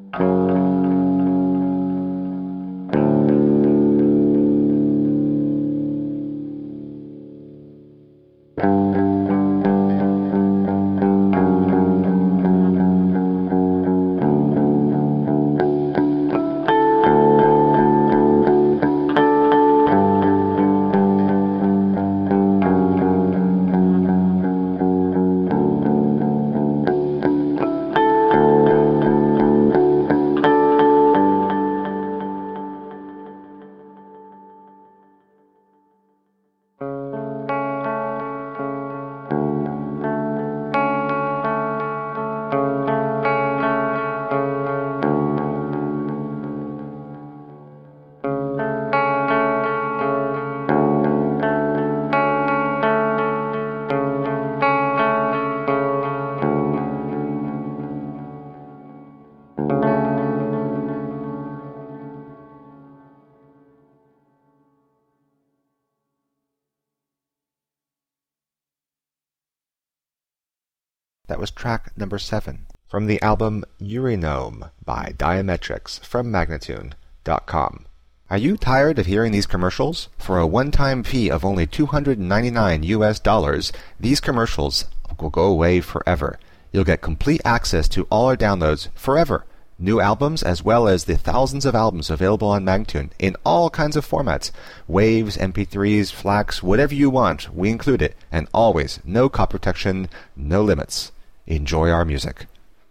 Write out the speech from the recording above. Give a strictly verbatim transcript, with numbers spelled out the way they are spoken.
That was track number seven from the album Urinome by Diametrics from Magnatune dot com. Are you tired of hearing these commercials? For a one-time fee of only two hundred ninety-nine U S dollars, these commercials will go away forever. You'll get complete access to all our downloads forever. New albums as well as the thousands of albums available on Magnatune in all kinds of formats. Waves, M P threes, FLACs, whatever you want, we include it. And always, no copy protection, no limits. Enjoy our music.